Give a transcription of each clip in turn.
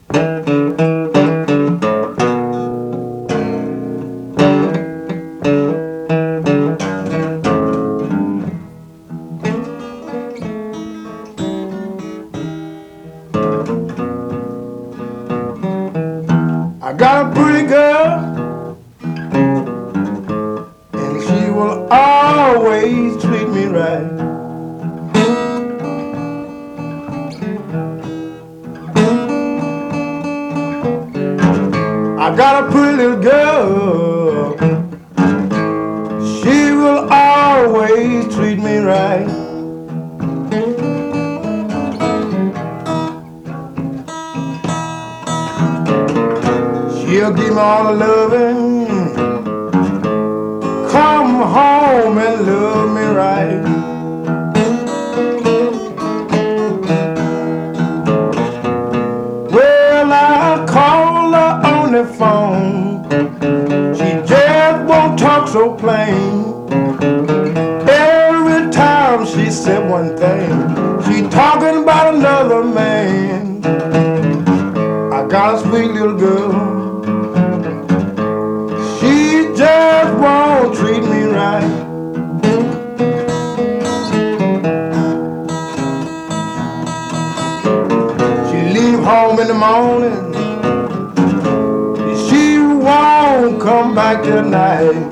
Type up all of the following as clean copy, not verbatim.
I got a pretty girl, and she will always treat me right. I got a pretty little girl, she will always treat me right. She'll give me all the loving, come home and love me right. Well, I call her on the phone, she just won't talk so plain. Every time she said one thing, she talking about another man. I got a sweet little girl, she just won't treat me right. She leave home in the morning, she won't come back till night.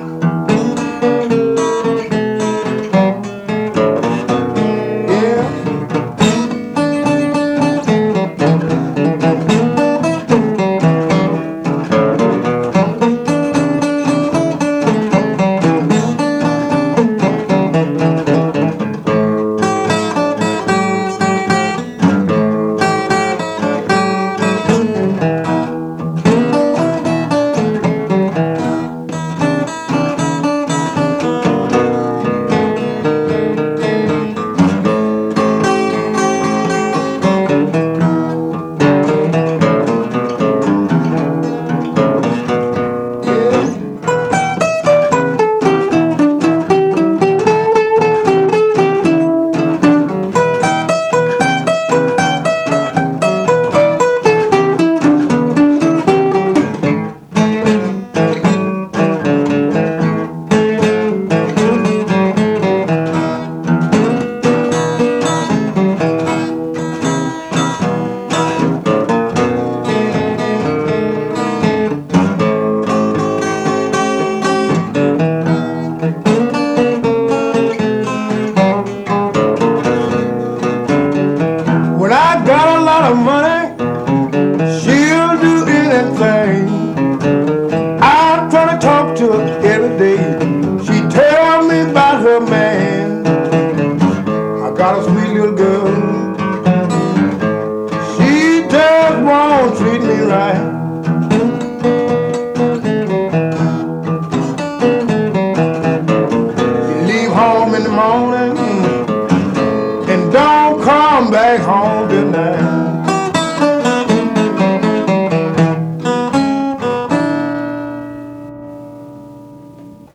When I got a lot of money, she'll do anything. I try to talk to her every day, she tell me about her man. I got a sweet little girl, she just won't treat me right. She leave home in the morning and don't come back home tonight.